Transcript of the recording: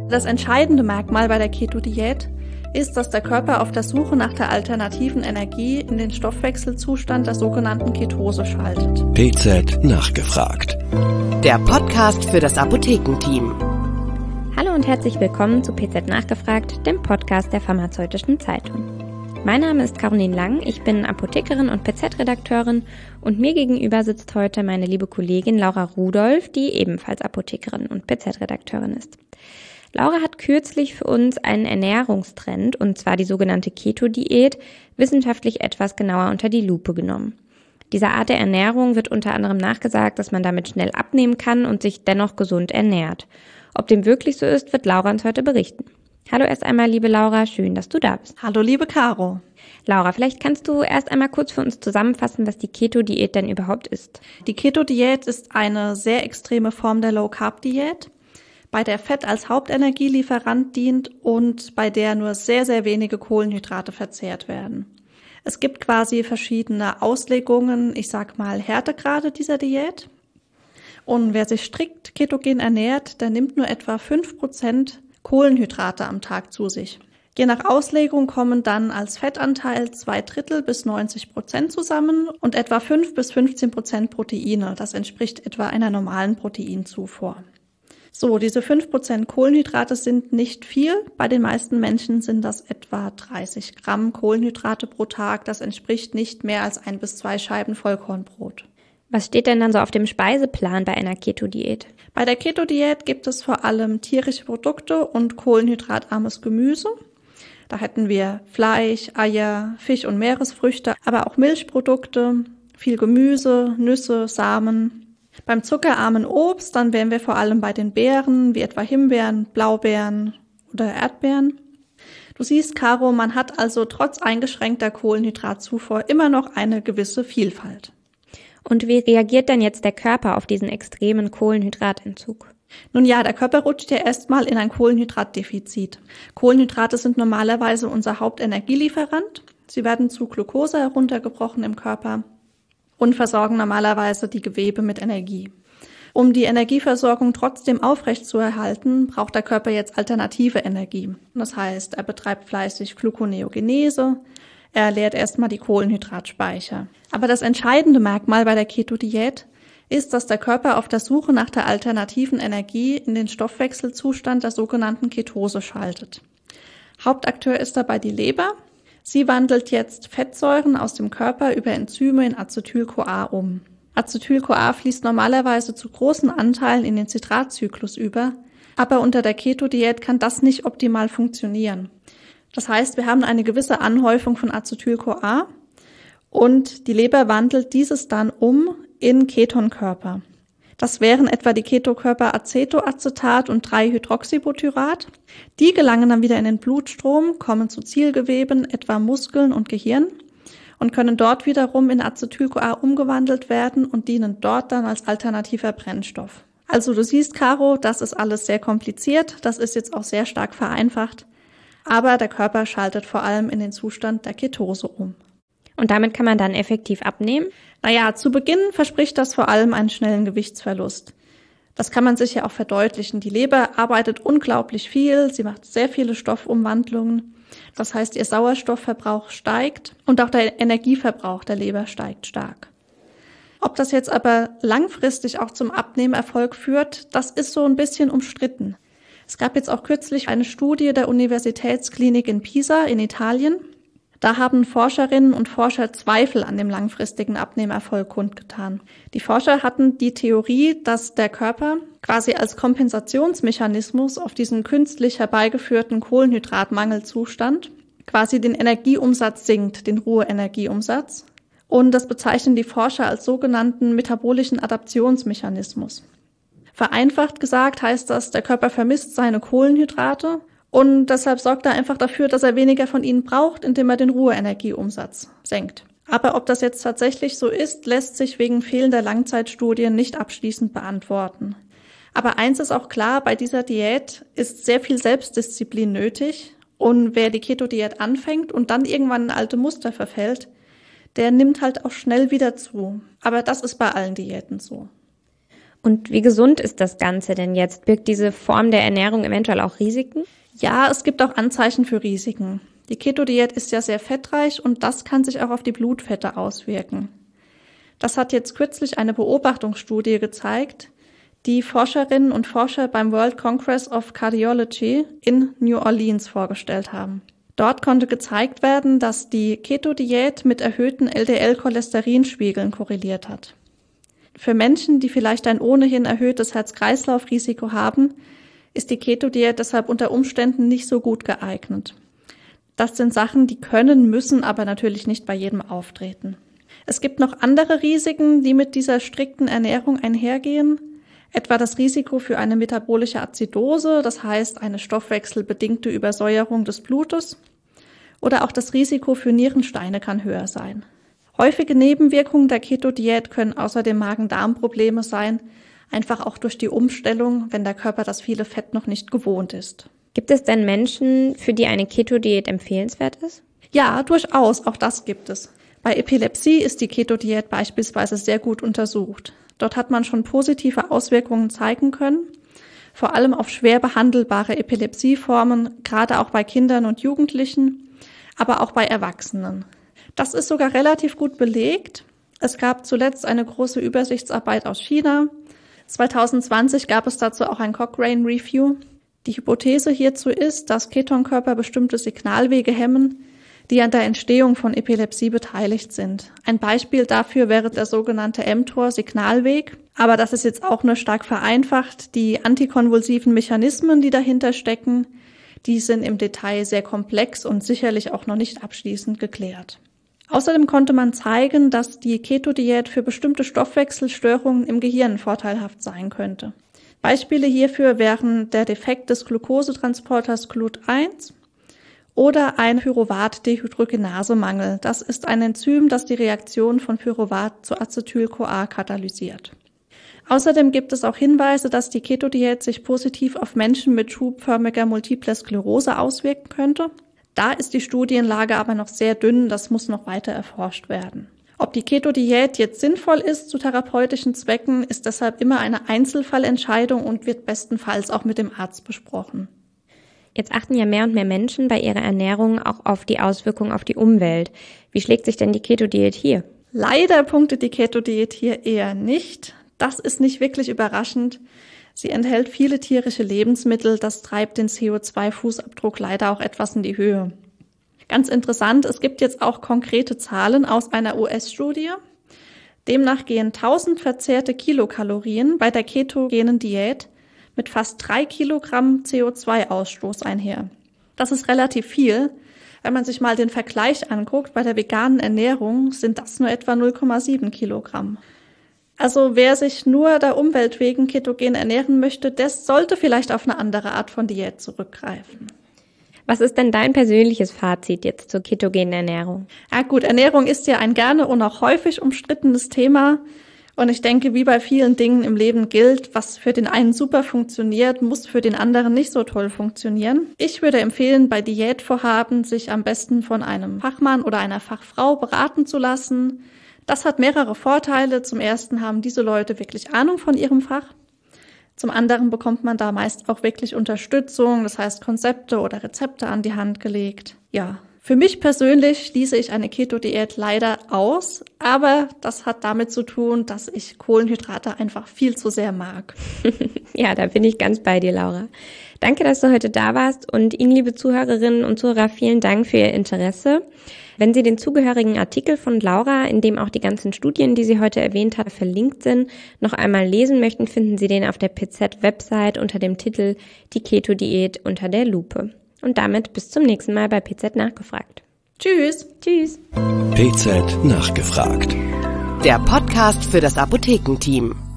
Das entscheidende Merkmal bei der Keto-Diät ist, dass der Körper auf der Suche nach der alternativen Energie in den Stoffwechselzustand der sogenannten Ketose schaltet. PZ nachgefragt. Der Podcast für das Apothekenteam. Hallo und herzlich willkommen zu PZ nachgefragt, dem Podcast der Pharmazeutischen Zeitung. Mein Name ist Caroline Lang, ich bin Apothekerin und PZ-Redakteurin und mir gegenüber sitzt heute meine liebe Kollegin Laura Rudolph, die ebenfalls Apothekerin und PZ-Redakteurin ist. Laura hat kürzlich für uns einen Ernährungstrend, und zwar die sogenannte Keto-Diät, wissenschaftlich etwas genauer unter die Lupe genommen. Dieser Art der Ernährung wird unter anderem nachgesagt, dass man damit schnell abnehmen kann und sich dennoch gesund ernährt. Ob dem wirklich so ist, wird Laura uns heute berichten. Hallo erst einmal, liebe Laura, schön, dass du da bist. Hallo, liebe Caro. Laura, vielleicht kannst du erst einmal kurz für uns zusammenfassen, was die Keto-Diät denn überhaupt ist. Die Keto-Diät ist eine sehr extreme Form der Low-Carb-Diät, bei der Fett als Hauptenergielieferant dient und bei der nur sehr, sehr wenige Kohlenhydrate verzehrt werden. Es gibt quasi verschiedene Auslegungen, ich sag mal Härtegrade dieser Diät. Und wer sich strikt ketogen ernährt, der nimmt nur etwa 5% Kohlenhydrate am Tag zu sich. Je nach Auslegung kommen dann als Fettanteil 2/3 bis 90% zusammen und etwa 5 bis 15% Proteine. Das entspricht etwa einer normalen Proteinzufuhr. So, diese 5% Kohlenhydrate sind nicht viel. Bei den meisten Menschen sind das etwa 30 Gramm Kohlenhydrate pro Tag. Das entspricht nicht mehr als 1 bis 2 Scheiben Vollkornbrot. Was steht denn dann so auf dem Speiseplan bei einer Keto-Diät? Bei der Keto-Diät gibt es vor allem tierische Produkte und kohlenhydratarmes Gemüse. Da hätten wir Fleisch, Eier, Fisch und Meeresfrüchte, aber auch Milchprodukte, viel Gemüse, Nüsse, Samen. Beim zuckerarmen Obst, dann wären wir vor allem bei den Beeren, wie etwa Himbeeren, Blaubeeren oder Erdbeeren. Du siehst, Caro, man hat also trotz eingeschränkter Kohlenhydratzufuhr immer noch eine gewisse Vielfalt. Und wie reagiert denn jetzt der Körper auf diesen extremen Kohlenhydratentzug? Nun ja, der Körper rutscht ja erstmal in ein Kohlenhydratdefizit. Kohlenhydrate sind normalerweise unser Hauptenergielieferant. Sie werden zu Glucose heruntergebrochen im Körper und versorgen normalerweise die Gewebe mit Energie. Um die Energieversorgung trotzdem aufrechtzuerhalten, braucht der Körper jetzt alternative Energie. Das heißt, er betreibt fleißig Gluconeogenese, er leert erstmal die Kohlenhydratspeicher. Aber das entscheidende Merkmal bei der Keto-Diät ist, dass der Körper auf der Suche nach der alternativen Energie in den Stoffwechselzustand der sogenannten Ketose schaltet. Hauptakteur ist dabei die Leber. Sie wandelt jetzt Fettsäuren aus dem Körper über Enzyme in Acetyl-CoA um. Acetyl-CoA fließt normalerweise zu großen Anteilen in den Citratzyklus über, aber unter der Keto-Diät kann das nicht optimal funktionieren. Das heißt, wir haben eine gewisse Anhäufung von Acetyl-CoA und die Leber wandelt dieses dann um in Ketonkörper. Das wären etwa die Ketokörper Acetoacetat und 3-Hydroxybutyrat. Die gelangen dann wieder in den Blutstrom, kommen zu Zielgeweben, etwa Muskeln und Gehirn, und können dort wiederum in Acetyl-CoA umgewandelt werden und dienen dort dann als alternativer Brennstoff. Also du siehst, Caro, das ist alles sehr kompliziert, das ist jetzt auch sehr stark vereinfacht, aber der Körper schaltet vor allem in den Zustand der Ketose um. Und damit kann man dann effektiv abnehmen? Naja, zu Beginn verspricht das vor allem einen schnellen Gewichtsverlust. Das kann man sich ja auch verdeutlichen. Die Leber arbeitet unglaublich viel, sie macht sehr viele Stoffumwandlungen. Das heißt, ihr Sauerstoffverbrauch steigt und auch der Energieverbrauch der Leber steigt stark. Ob das jetzt aber langfristig auch zum Abnehmerfolg führt, das ist so ein bisschen umstritten. Es gab jetzt auch kürzlich eine Studie der Universitätsklinik in Pisa in Italien. Da haben Forscherinnen und Forscher Zweifel an dem langfristigen Abnehmerfolg kundgetan. Die Forscher hatten die Theorie, dass der Körper quasi als Kompensationsmechanismus auf diesen künstlich herbeigeführten Kohlenhydratmangelzustand quasi den Energieumsatz sinkt, den Ruheenergieumsatz. Und das bezeichnen die Forscher als sogenannten metabolischen Adaptionsmechanismus. Vereinfacht gesagt heißt das, der Körper vermisst seine Kohlenhydrate und deshalb sorgt er einfach dafür, dass er weniger von ihnen braucht, indem er den Ruheenergieumsatz senkt. Aber ob das jetzt tatsächlich so ist, lässt sich wegen fehlender Langzeitstudien nicht abschließend beantworten. Aber eins ist auch klar, bei dieser Diät ist sehr viel Selbstdisziplin nötig und wer die Keto-Diät anfängt und dann irgendwann in alte Muster verfällt, der nimmt halt auch schnell wieder zu. Aber das ist bei allen Diäten so. Und wie gesund ist das Ganze denn jetzt? Birgt diese Form der Ernährung eventuell auch Risiken? Ja, es gibt auch Anzeichen für Risiken. Die Keto-Diät ist ja sehr fettreich und das kann sich auch auf die Blutfette auswirken. Das hat jetzt kürzlich eine Beobachtungsstudie gezeigt, die Forscherinnen und Forscher beim World Congress of Cardiology in New Orleans vorgestellt haben. Dort konnte gezeigt werden, dass die Keto-Diät mit erhöhten LDL-Cholesterinspiegeln korreliert hat. Für Menschen, die vielleicht ein ohnehin erhöhtes Herz-Kreislauf-Risiko haben, ist die Keto-Diät deshalb unter Umständen nicht so gut geeignet. Das sind Sachen, die können, müssen aber natürlich nicht bei jedem auftreten. Es gibt noch andere Risiken, die mit dieser strikten Ernährung einhergehen, etwa das Risiko für eine metabolische Azidose, das heißt eine stoffwechselbedingte Übersäuerung des Blutes, oder auch das Risiko für Nierensteine kann höher sein. Häufige Nebenwirkungen der Keto-Diät können außerdem Magen-Darm-Probleme sein, einfach auch durch die Umstellung, wenn der Körper das viele Fett noch nicht gewohnt ist. Gibt es denn Menschen, für die eine Keto-Diät empfehlenswert ist? Ja, durchaus, auch das gibt es. Bei Epilepsie ist die Keto-Diät beispielsweise sehr gut untersucht. Dort hat man schon positive Auswirkungen zeigen können, vor allem auf schwer behandelbare Epilepsieformen, gerade auch bei Kindern und Jugendlichen, aber auch bei Erwachsenen. Das ist sogar relativ gut belegt. Es gab zuletzt eine große Übersichtsarbeit aus China. 2020 gab es dazu auch ein Cochrane Review. Die Hypothese hierzu ist, dass Ketonkörper bestimmte Signalwege hemmen, die an der Entstehung von Epilepsie beteiligt sind. Ein Beispiel dafür wäre der sogenannte mTOR-Signalweg. Aber das ist jetzt auch nur stark vereinfacht. Die antikonvulsiven Mechanismen, die dahinter stecken, die sind im Detail sehr komplex und sicherlich auch noch nicht abschließend geklärt. Außerdem konnte man zeigen, dass die Keto-Diät für bestimmte Stoffwechselstörungen im Gehirn vorteilhaft sein könnte. Beispiele hierfür wären der Defekt des Glukosetransporters GLUT1 oder ein Pyruvat-Dehydrogenase-Mangel. Das ist ein Enzym, das die Reaktion von Pyruvat zu Acetyl-CoA katalysiert. Außerdem gibt es auch Hinweise, dass die Keto-Diät sich positiv auf Menschen mit schubförmiger Multipler Sklerose auswirken könnte. Da ist die Studienlage aber noch sehr dünn, das muss noch weiter erforscht werden. Ob die Keto-Diät jetzt sinnvoll ist zu therapeutischen Zwecken, ist deshalb immer eine Einzelfallentscheidung und wird bestenfalls auch mit dem Arzt besprochen. Jetzt achten ja mehr und mehr Menschen bei ihrer Ernährung auch auf die Auswirkungen auf die Umwelt. Wie schlägt sich denn die Keto-Diät hier? Leider punktet die Keto-Diät hier eher nicht. Das ist nicht wirklich überraschend. Sie enthält viele tierische Lebensmittel, das treibt den CO2-Fußabdruck leider auch etwas in die Höhe. Ganz interessant, es gibt jetzt auch konkrete Zahlen aus einer US-Studie. Demnach gehen 1000 verzehrte Kilokalorien bei der ketogenen Diät mit fast 3 Kilogramm CO2-Ausstoß einher. Das ist relativ viel. Wenn man sich mal den Vergleich anguckt, bei der veganen Ernährung sind das nur etwa 0,7 Kilogramm. Also wer sich nur der Umwelt wegen ketogen ernähren möchte, der sollte vielleicht auf eine andere Art von Diät zurückgreifen. Was ist denn dein persönliches Fazit jetzt zur ketogenen Ernährung? Ja gut, Ernährung ist ja ein gerne und auch häufig umstrittenes Thema. Und ich denke, wie bei vielen Dingen im Leben gilt, was für den einen super funktioniert, muss für den anderen nicht so toll funktionieren. Ich würde empfehlen, bei Diätvorhaben sich am besten von einem Fachmann oder einer Fachfrau beraten zu lassen. Das hat mehrere Vorteile. Zum ersten haben diese Leute wirklich Ahnung von ihrem Fach. Zum anderen bekommt man da meist auch wirklich Unterstützung, das heißt Konzepte oder Rezepte an die Hand gelegt. Ja, für mich persönlich schließe ich eine Keto-Diät leider aus, aber das hat damit zu tun, dass ich Kohlenhydrate einfach viel zu sehr mag. Ja, da bin ich ganz bei dir, Laura. Danke, dass du heute da warst und Ihnen, liebe Zuhörerinnen und Zuhörer, vielen Dank für Ihr Interesse. Wenn Sie den zugehörigen Artikel von Laura, in dem auch die ganzen Studien, die sie heute erwähnt hat, verlinkt sind, noch einmal lesen möchten, finden Sie den auf der PZ-Website unter dem Titel Die Keto-Diät unter der Lupe. Und damit bis zum nächsten Mal bei PZ Nachgefragt. Tschüss. Tschüss. PZ Nachgefragt. Der Podcast für das Apothekenteam.